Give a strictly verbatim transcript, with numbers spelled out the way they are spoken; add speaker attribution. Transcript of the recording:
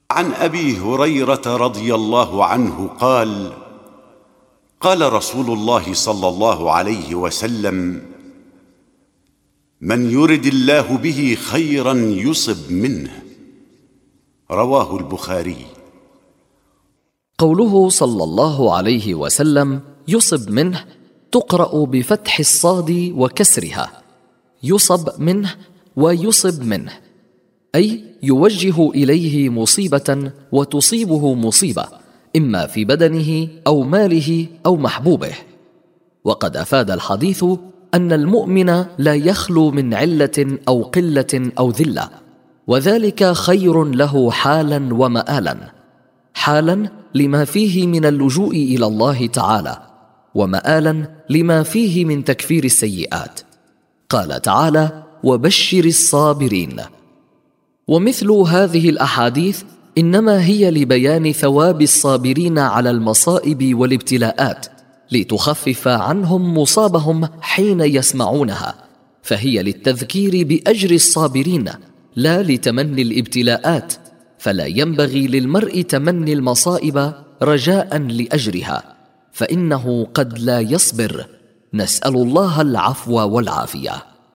Speaker 1: عن أبي هريرة رضي الله عنه قال: قال رسول الله صلى الله عليه وسلم: من يرد الله به خيرا يصب منه. رواه البخاري.
Speaker 2: قوله صلى الله عليه وسلم يصب منه تقرأ بفتح الصاد وكسرها، يصب منه ويصب منه، أي يوجه إليه مصيبة وتصيبه مصيبة، إما في بدنه أو ماله أو محبوبه. وقد أفاد الحديث أن المؤمن لا يخلو من علة أو قلة أو ذلة، وذلك خير له حالا ومآلا، حالا لما فيه من اللجوء إلى الله تعالى، ومآلا لما فيه من تكفير السيئات. قال تعالى: وبشر الصابرين. ومثل هذه الأحاديث إنما هي لبيان ثواب الصابرين على المصائب والابتلاءات، لتخفف عنهم مصابهم حين يسمعونها، فهي للتذكير بأجر الصابرين لا لتمني الابتلاءات، فلا ينبغي للمرء تمني المصائب رجاء لأجرها، فإنه قد لا يصبر. نسأل الله العفو والعافية.